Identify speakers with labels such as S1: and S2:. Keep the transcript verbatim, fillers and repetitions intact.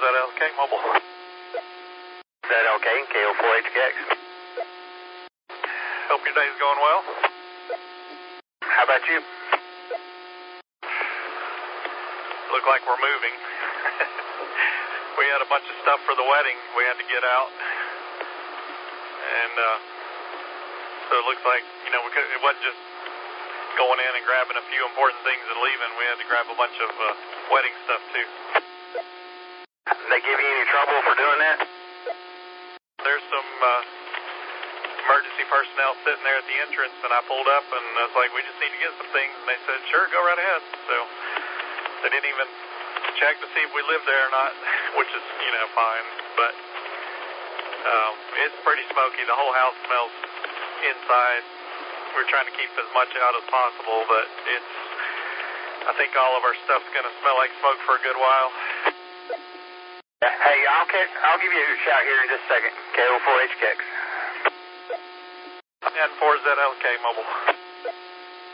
S1: L K Mobile.
S2: Z L K, K O four H K X.
S1: Hope your day's going well.
S2: How about you?
S1: Look like we're moving. We had a bunch of stuff for the wedding we had to get out. And uh, so it looks like, you know, we could, it wasn't just going in and grabbing a few important things and leaving. We had to grab a bunch of uh, wedding stuff too.
S2: They give you any trouble for doing that?
S1: There's some uh, emergency personnel sitting there at the entrance, and I pulled up and I was like, we just need to get some things. And they said, sure, go right ahead. So they didn't even check to see if we lived there or not, which is, you know, fine. But um, it's pretty smoky. The whole house smells inside. We're trying to keep as much out as possible, but it's, I think all of our stuff's going to smell like smoke for a good while.
S2: Hey, I'll, I'll give you a shout here in just a second. K O four H K X.
S1: And four Z L K Mobile.